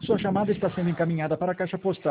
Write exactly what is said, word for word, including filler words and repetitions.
Sua chamada está sendo encaminhada para a caixa postal